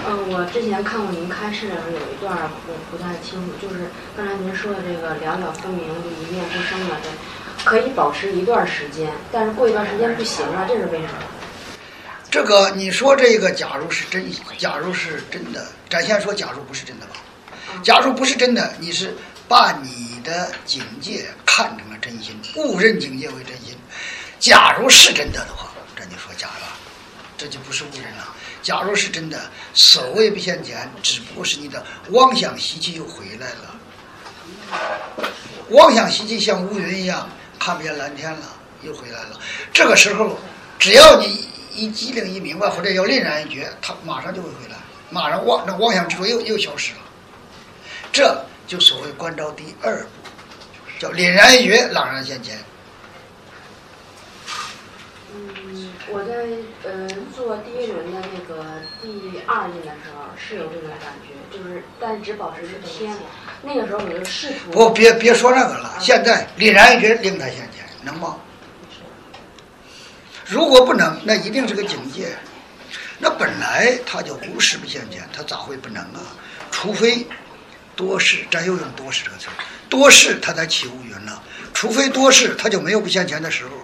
我之前看过您开示的时候有一段我不太清楚，就是刚才您说的这个两角分明，就一念不生的，这可以保持一段时间，但是过一段时间不行了，这是为什么？ 这个你说这个，假如是真的，咱先说假如不是真的吧。假如不是真的，你是把你的境界看成了真心，误认境界为真心。假如是真的的话，这就说假了，这就不是误认了。假如是真的，所谓不现前，只不过是你的妄想习气又回来了。妄想习气像乌云一样，看不见蓝天了，又回来了。这个时候，只要你一机灵一明白，或者要凛然一觉，它马上就会回来，马上那妄想执着又消失了。这就所谓观照第二步，叫凛然一觉，朗然现前。 我在做第一轮的那个第2印的时候是有这种感觉，就是但只保持1天，那个时候我就试图不别说那个了，现在凛然一觉令它现前，能吗？如果不能，那一定是个境界。那本来它就无时不现前，它咋会不能啊？除非多事，咱又用多事这个词，多事它才起乌云了。除非多事，它就没有不现前的时候。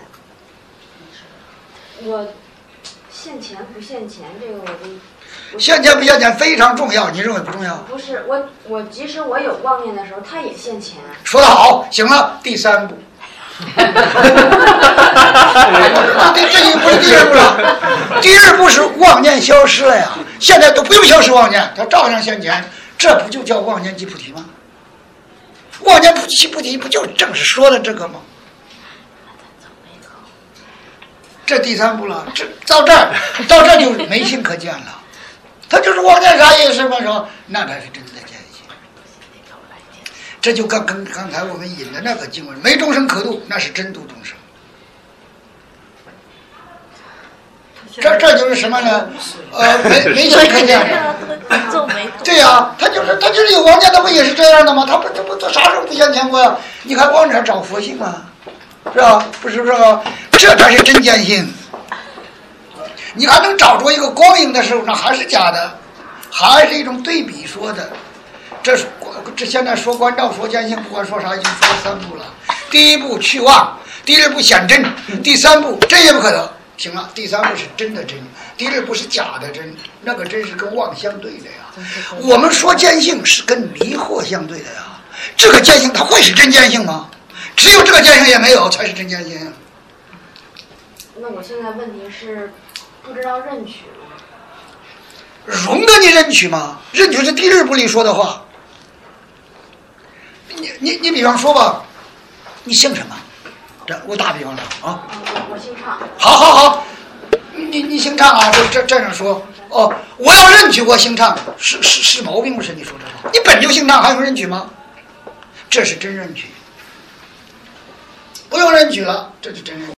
我现前不现前，这个我现前不现前非常重要，你认为不重要？ 不是，我即使我有妄念的时候，它也现前。 说得好，行了，第3步。这已经不是第2步了，第2步是妄念消失了呀。现在都不用消失妄念，它照样现前，这不就叫妄念即菩提吗？妄念即菩提，不就正是说的这个吗？这第3步了，这到这就没心可见了。他就是妄念啥意思吗？说那才是真的见性。这就刚才我们引的那个经文，没众生可度，那是真度众生。这就是什么呢？没心可见了。对呀，他就是有妄念，他不也是这样的吗？他啥时候不现前过呀？你还往哪儿找佛性啊？是吧？不是吧？这才是真见性。你还能找着一个光影的时候，那还是假的，还是一种对比说的。这现在说观照说见性，不管说啥，已经说了3步了。第1步去妄，第2步显真，第3步真也不可得。行了，第3步是真的真，第2步是假的真，那个真是跟妄相对的呀。我们说见性是跟迷惑相对的呀。这个见性它会是真见性吗？只有这个见性也没有，才是真见性。 那我现在问题是不知道认取吗？ 容得你认取吗？认取是第2步里说的话。你比方说吧，你姓什么？我打比方了啊。 我姓畅。 好，你姓畅啊？这样说哦，我要认取我姓畅，是毛病不是？你说这话，你本就姓畅，还用认取吗？这是真认取，不用认取了，这就真认取。